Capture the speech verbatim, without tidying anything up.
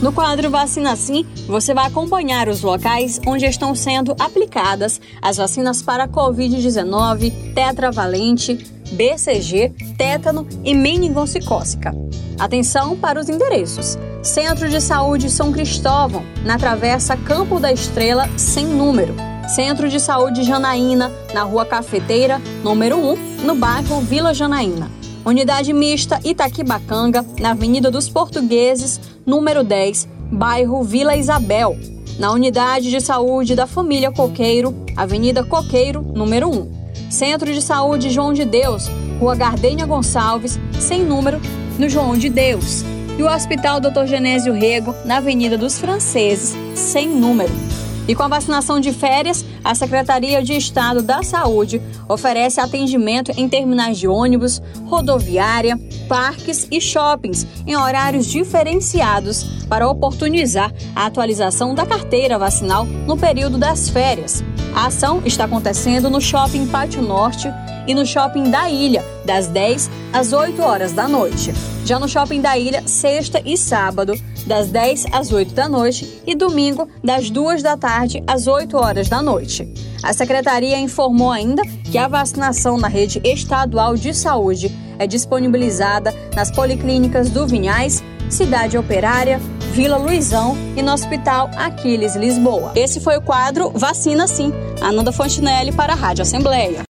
No quadro Vacina Sim, você vai acompanhar os locais onde estão sendo aplicadas as vacinas para covid dezenove, tetravalente, B C G, tétano e meningococócica. Atenção para os endereços: Centro de Saúde São Cristóvão, na Travessa Campo da Estrela, sem número. Centro de Saúde Janaína, na Rua Cafeteira, número um, no bairro Vila Janaína. Unidade Mista Itaquibacanga, na Avenida dos Portugueses, número dez, bairro Vila Isabel. Na Unidade de Saúde da Família Coqueiro, Avenida Coqueiro, número um. Centro de Saúde João de Deus, Rua Gardênia Gonçalves, sem número, no João de Deus. E o Hospital doutor Genésio Rego, na Avenida dos Franceses, sem número. E com a vacinação de férias, a Secretaria de Estado da Saúde oferece atendimento em terminais de ônibus, rodoviária, parques e shoppings em horários diferenciados para oportunizar a atualização da carteira vacinal no período das férias. A ação está acontecendo no Shopping Pátio Norte e no Shopping da Ilha, das dez às oito horas da noite. Já no Shopping da Ilha, sexta e sábado, das dez às oito da noite e domingo, das duas da tarde às oito horas da noite. A Secretaria informou ainda que a vacinação na rede estadual de saúde é disponibilizada nas policlínicas do Vinhais, Cidade Operária, Vila Luizão e no Hospital Aquiles Lisboa. Esse foi o quadro Vacina Sim. Ananda Fontinelli para a Rádio Assembleia.